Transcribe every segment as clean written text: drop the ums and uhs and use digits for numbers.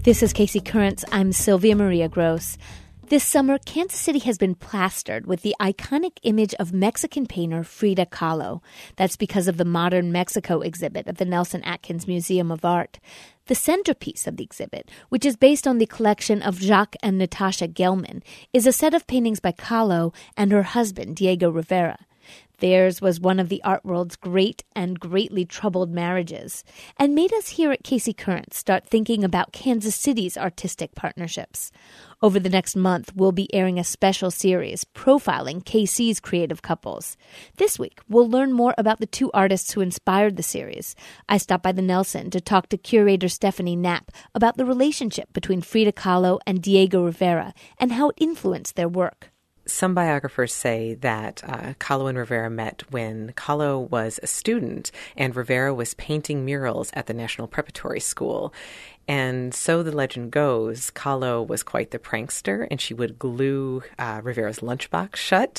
This is Casey Currents. I'm Sylvia Maria Gross. This summer, Kansas City has been plastered with the iconic image of Mexican painter Frida Kahlo. That's because of the Modern Mexico exhibit at the Nelson Atkins Museum of Art. The centerpiece of the exhibit, which is based on the collection of Jacques and Natasha Gelman, is a set of paintings by Kahlo and her husband, Diego Rivera. Theirs was one of the art world's great and greatly troubled marriages, and made us here at Casey Currents start thinking about Kansas City's artistic partnerships. Over the next month, we'll be airing a special series profiling KC's creative couples. This week, we'll learn more about the two artists who inspired the series. I stopped by the Nelson to talk to curator Stephanie Knapp about the relationship between Frida Kahlo and Diego Rivera and how it influenced their work. Some biographers say that Kahlo and Rivera met when Kahlo was a student and Rivera was painting murals at the National Preparatory School. And so the legend goes, Kahlo was quite the prankster, and she would glue Rivera's lunchbox shut.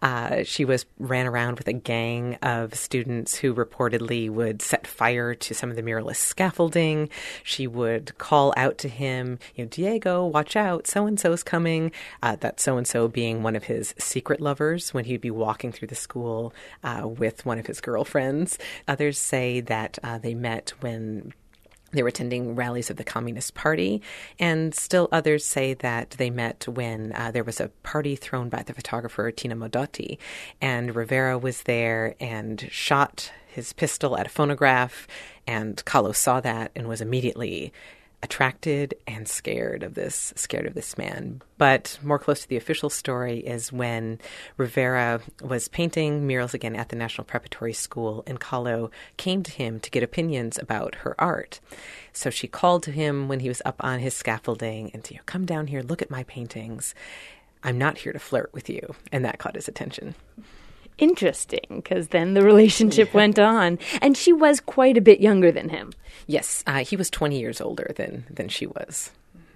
She ran around with a gang of students who reportedly would set fire to some of the muralist scaffolding. She would call out to him, Diego, watch out, so-and-so's coming. That so-and-so being one of his secret lovers when he'd be walking through the school with one of his girlfriends. Others say that they met when they were attending rallies of the Communist Party, and still others say that they met when there was a party thrown by the photographer Tina Modotti, and Rivera was there and shot his pistol at a phonograph, and Kahlo saw that and was immediately attracted and scared of this man. But more close to the official story is when Rivera was painting murals again at the National Preparatory School, and Kahlo came to him to get opinions about her art. So she called to him when he was up on his scaffolding and said, come down here, look at my paintings. I'm not here to flirt with you. And that caught his attention. Interesting, because then the relationship went on. And she was quite a bit younger than him. Yes, he was 20 years older than she was.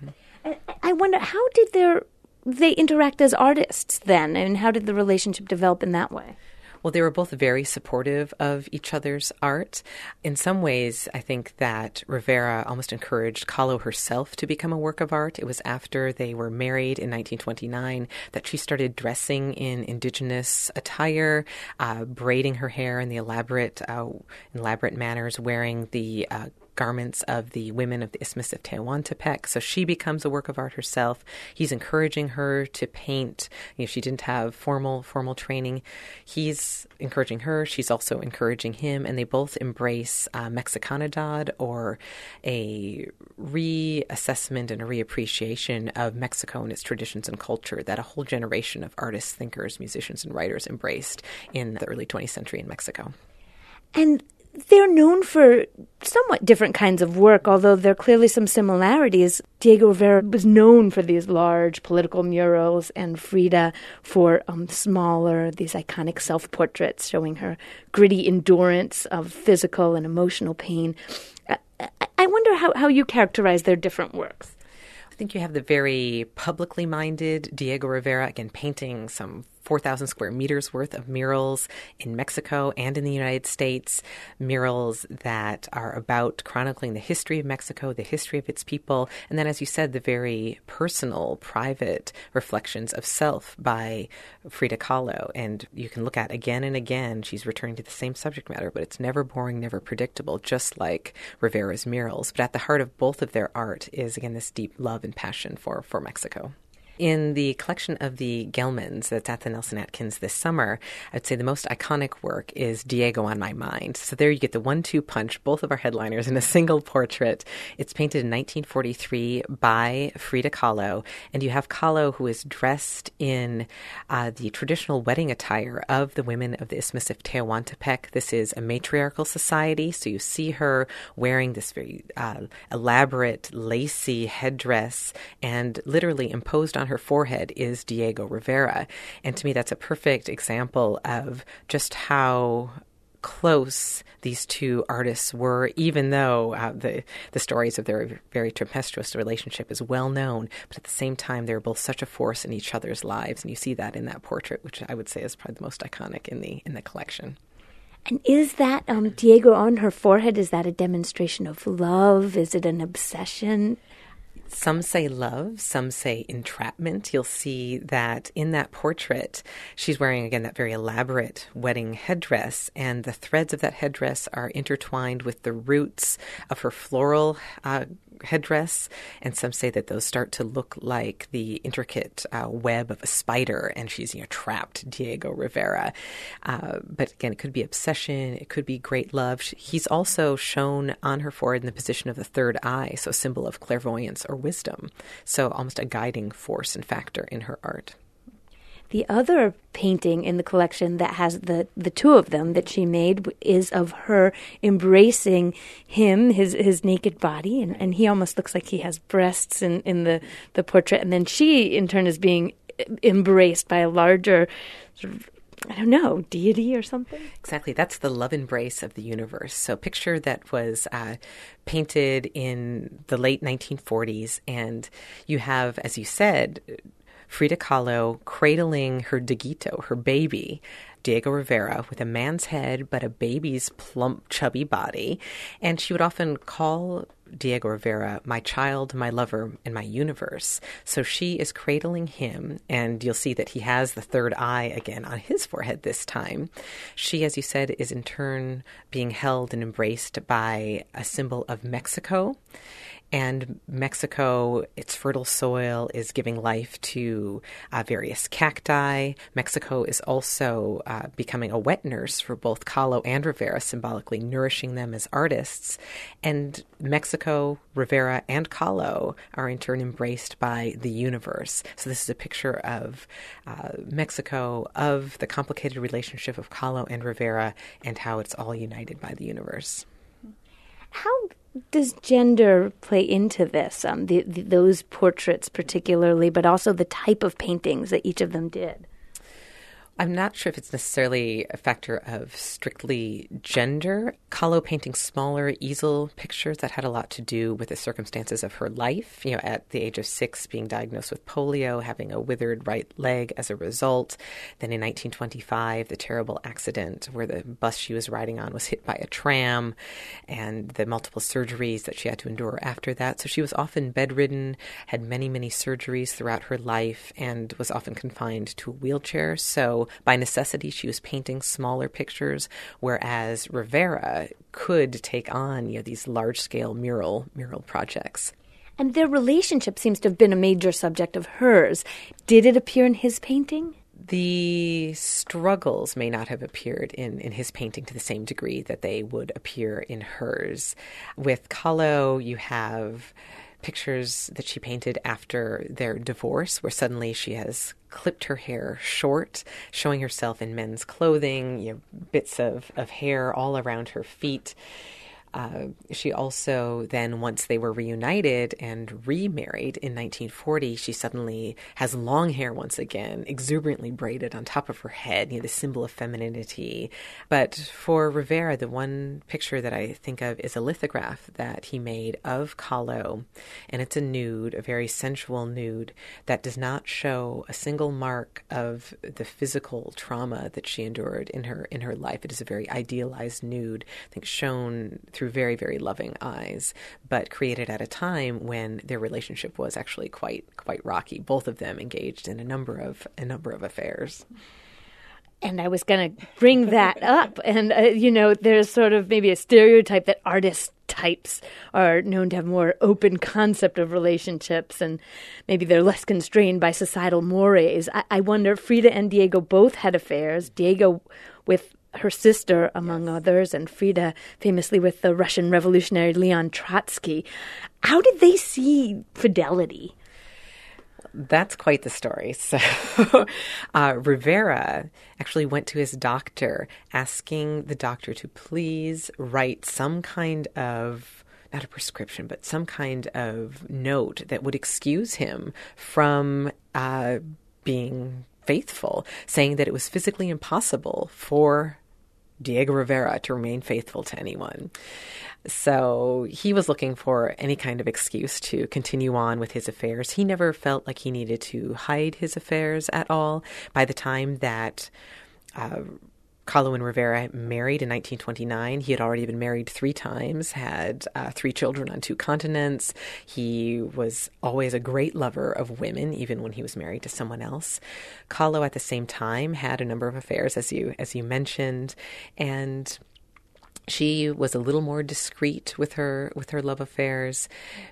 I wonder, how did they interact as artists then? And how did the relationship develop in that way? Well, they were both very supportive of each other's art. In some ways, I think that Rivera almost encouraged Kahlo herself to become a work of art. It was after they were married in 1929 that she started dressing in indigenous attire, braiding her hair in the elaborate manners, wearing the garments of the women of the Isthmus of Tehuantepec. So she becomes a work of art herself. He's encouraging her to paint. She didn't have formal training. He's encouraging her. She's also encouraging him. And they both embrace Mexicanidad, or a reassessment and a reappreciation of Mexico and its traditions and culture that a whole generation of artists, thinkers, musicians, and writers embraced in the early 20th century in Mexico. And they're known for somewhat different kinds of work, although there are clearly some similarities. Diego Rivera was known for these large political murals, and Frida for smaller, these iconic self-portraits showing her gritty endurance of physical and emotional pain. I wonder how you characterize their different works. I think you have the very publicly minded Diego Rivera, again, painting some 4,000 square meters worth of murals in Mexico and in the United States, murals that are about chronicling the history of Mexico, the history of its people, and then, as you said, the very personal, private reflections of self by Frida Kahlo. And you can look at again and again, she's returning to the same subject matter, but it's never boring, never predictable, just like Rivera's murals. But at the heart of both of their art is, again, this deep love and passion for Mexico. In the collection of the Gelmans that's at the Nelson Atkins this summer, I'd say the most iconic work is Diego on My Mind. So there you get the 1-2 punch, both of our headliners in a single portrait. It's painted in 1943 by Frida Kahlo, and you have Kahlo, who is dressed in the traditional wedding attire of the women of the Isthmus of Tehuantepec. This is a matriarchal society, so you see her wearing this very elaborate, lacy headdress, and literally imposed on her forehead is Diego Rivera. And to me, that's a perfect example of just how close these two artists were, even though the stories of their very tempestuous relationship is well known. But at the same time, they're both such a force in each other's lives. And you see that in that portrait, which I would say is probably the most iconic in the collection. And is that Diego on her forehead, is that a demonstration of love? Is it an obsession? Some say love, some say entrapment. You'll see that in that portrait, she's wearing, again, that very elaborate wedding headdress, and the threads of that headdress are intertwined with the roots of her floral headdress, and some say that those start to look like the intricate web of a spider, and she's trapped Diego Rivera. But again, it could be obsession, it could be great love. He's also shown on her forehead in the position of the third eye, so a symbol of clairvoyance or wisdom, so almost a guiding force and factor in her art. The other painting in the collection that has the two of them that she made is of her embracing him, his naked body, and he almost looks like he has breasts in the portrait, and then she, in turn, is being embraced by a larger sort of, I don't know, deity or something? Exactly. That's the love embrace of the universe. So picture that was painted in the late 1940s, and you have, as you said, Frida Kahlo cradling her Dieguito, her baby, Diego Rivera, with a man's head but a baby's plump, chubby body. And she would often call Diego Rivera my child, my lover, and my universe. So she is cradling him, and you'll see that he has the third eye again on his forehead this time. She, as you said, is in turn being held and embraced by a symbol of Mexico. And Mexico, its fertile soil, is giving life to various cacti. Mexico is also becoming a wet nurse for both Kahlo and Rivera, symbolically nourishing them as artists. And Mexico, Rivera, and Kahlo are in turn embraced by the universe. So this is a picture of Mexico, of the complicated relationship of Kahlo and Rivera, and how it's all united by the universe. How does gender play into this, those portraits particularly, but also the type of paintings that each of them did? I'm not sure if it's necessarily a factor of strictly gender. Kahlo painting smaller easel pictures that had a lot to do with the circumstances of her life. At the age of 6, being diagnosed with polio, having a withered right leg as a result. Then in 1925, the terrible accident where the bus she was riding on was hit by a tram, and the multiple surgeries that she had to endure after that. So she was often bedridden, had many, many surgeries throughout her life, and was often confined to a wheelchair. So by necessity, she was painting smaller pictures, whereas Rivera could take on these large-scale mural projects. And their relationship seems to have been a major subject of hers. Did it appear in his painting? The struggles may not have appeared in his painting to the same degree that they would appear in hers. With Kahlo, you have pictures that she painted after their divorce, where suddenly she has clipped her hair short, showing herself in men's clothing, bits of hair all around her feet. She also then, once they were reunited and remarried in 1940, she suddenly has long hair once again, exuberantly braided on top of her head, the symbol of femininity. But for Rivera, the one picture that I think of is a lithograph that he made of Kahlo, and it's a nude, a very sensual nude that does not show a single mark of the physical trauma that she endured in her life. It is a very idealized nude, I think, shown through very, very loving eyes, but created at a time when their relationship was actually quite rocky. Both of them engaged in a number of affairs. And I was going to bring that up. And, there's sort of maybe a stereotype that artist types are known to have more open concept of relationships, and maybe they're less constrained by societal mores. I wonder, Frida and Diego both had affairs. Diego with her sister, among others, and Frida famously with the Russian revolutionary Leon Trotsky. How did they see fidelity? That's quite the story. So Rivera actually went to his doctor, asking the doctor to please write some kind of, not a prescription, but some kind of note that would excuse him from being faithful, saying that it was physically impossible for Diego Rivera to remain faithful to anyone. So he was looking for any kind of excuse to continue on with his affairs. He never felt like he needed to hide his affairs at all. By the time that Kahlo and Rivera married in 1929. He had already been married 3 times, had 3 children on 2 continents. He was always a great lover of women, even when he was married to someone else. Kahlo, at the same time, had a number of affairs, as you mentioned, and she was a little more discreet with her love affairs,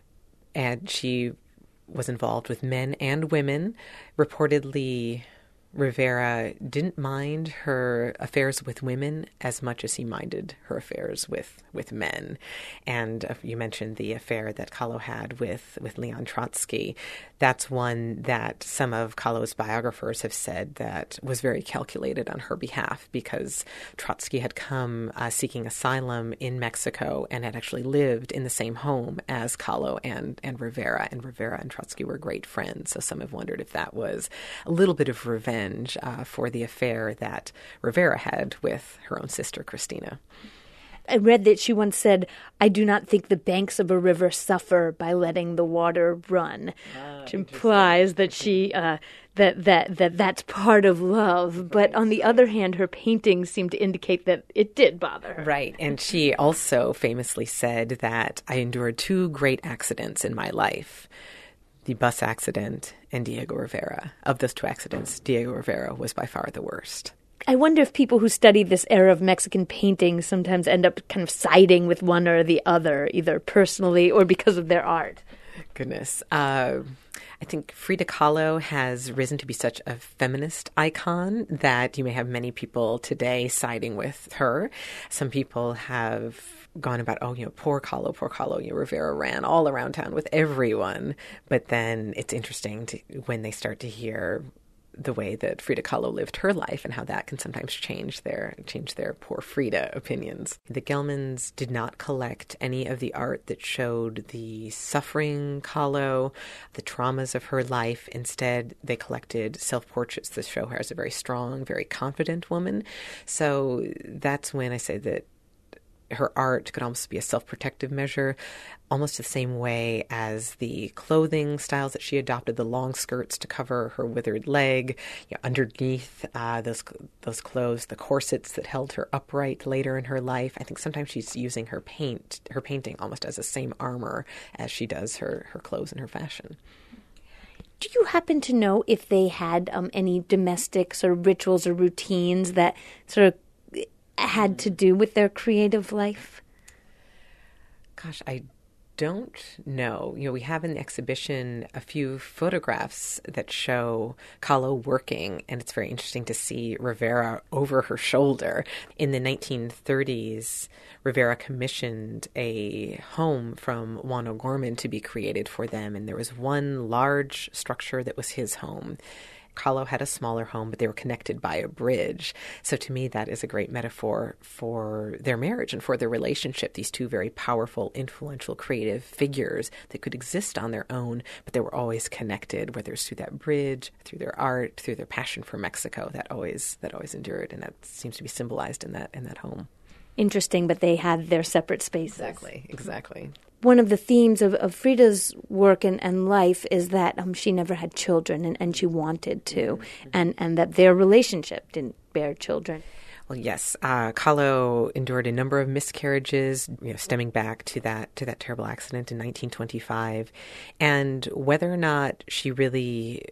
and she was involved with men and women. Reportedly, Rivera didn't mind her affairs with women as much as he minded her affairs with men. And you mentioned the affair that Kahlo had with Leon Trotsky. That's one that some of Kahlo's biographers have said that was very calculated on her behalf, because Trotsky had come seeking asylum in Mexico and had actually lived in the same home as Kahlo and Rivera. And Rivera and Trotsky were great friends. So some have wondered if that was a little bit of revenge for the affair that Rivera had with her own sister, Christina. I read that she once said, "I do not think the banks of a river suffer by letting the water run," which implies that she that's part of love. But on the other hand, her paintings seem to indicate that it did bother her. Right. And she also famously said that I endured 2 great accidents in my life: the bus accident and Diego Rivera. Of those 2 accidents, Diego Rivera was by far the worst. I wonder if people who study this era of Mexican painting sometimes end up kind of siding with one or the other, either personally or because of their art. Goodness. I think Frida Kahlo has risen to be such a feminist icon that you may have many people today siding with her. Some people have gone about, poor Kahlo, Rivera ran all around town with everyone. But then it's interesting when they start to hear the way that Frida Kahlo lived her life and how that can sometimes change their poor Frida opinions. The Gelmans did not collect any of the art that showed the suffering Kahlo, the traumas of her life. Instead, they collected self-portraits that show her as a very strong, very confident woman. So that's when I say that her art could almost be a self-protective measure, almost the same way as the clothing styles that she adopted, the long skirts to cover her withered leg, underneath those clothes, the corsets that held her upright later in her life. I think sometimes she's using her painting almost as the same armor as she does her clothes and her fashion. Do you happen to know if they had any domestic sort of rituals or routines that sort of had to do with their creative life? Gosh, I don't know. We have in the exhibition a few photographs that show Kahlo working, and it's very interesting to see Rivera over her shoulder. In the 1930s, Rivera commissioned a home from Juan O'Gorman to be created for them, and there was one large structure that was his home. Kahlo had a smaller home, but they were connected by a bridge. So to me, that is a great metaphor for their marriage and for their relationship, these 2 very powerful, influential, creative figures that could exist on their own, but they were always connected, whether it's through that bridge, through their art, through their passion for Mexico. That always endured, and that seems to be symbolized in that home. Interesting, but they had their separate spaces. Exactly. One of the themes of Frida's work and life is that she never had children and she wanted to, and that their relationship didn't bear children. Well, yes, Kahlo endured a number of miscarriages, stemming back to that terrible accident in 1925, and whether or not she really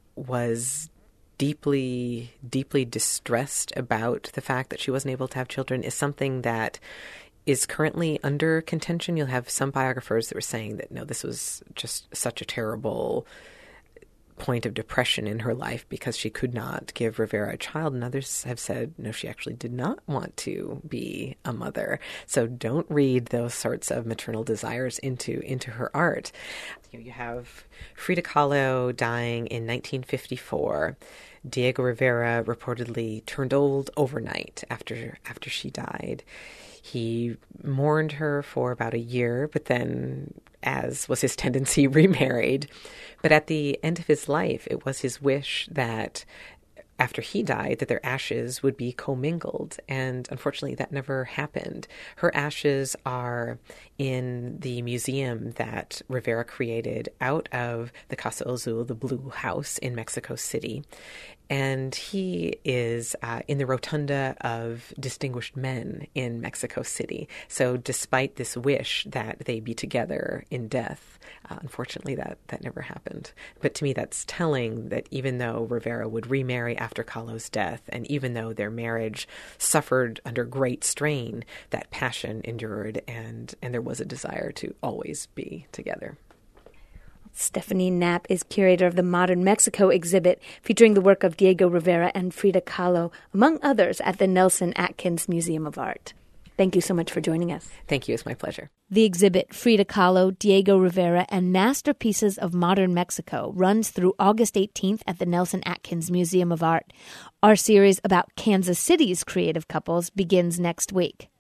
was deeply, deeply distressed about the fact that she wasn't able to have children is something that is currently under contention. You'll have some biographers that were saying that, no, this was just such a terrible point of depression in her life because she could not give Rivera a child. And others have said, no, she actually did not want to be a mother. So don't read those sorts of maternal desires into her art. You have Frida Kahlo dying in 1954. Diego Rivera reportedly turned old overnight after she died. He mourned her for about a year, but then, as was his tendency, remarried. But at the end of his life, it was his wish that after he died, that their ashes would be commingled. And unfortunately, that never happened. Her ashes are in the museum that Rivera created out of the Casa Azul, the Blue House in Mexico City. And he is in the Rotunda of Distinguished Men in Mexico City. So despite this wish that they be together in death, unfortunately that never happened. But to me, that's telling that even though Rivera would remarry after Kahlo's death, and even though their marriage suffered under great strain, that passion endured, and there was a desire to always be together. Stephanie Knapp is curator of the Modern Mexico exhibit featuring the work of Diego Rivera and Frida Kahlo, among others, at the Nelson Atkins Museum of Art. Thank you so much for joining us. Thank you. It's my pleasure. The exhibit, Frida Kahlo, Diego Rivera, and Masterpieces of Modern Mexico, runs through August 18th at the Nelson Atkins Museum of Art. Our series about Kansas City's creative couples begins next week.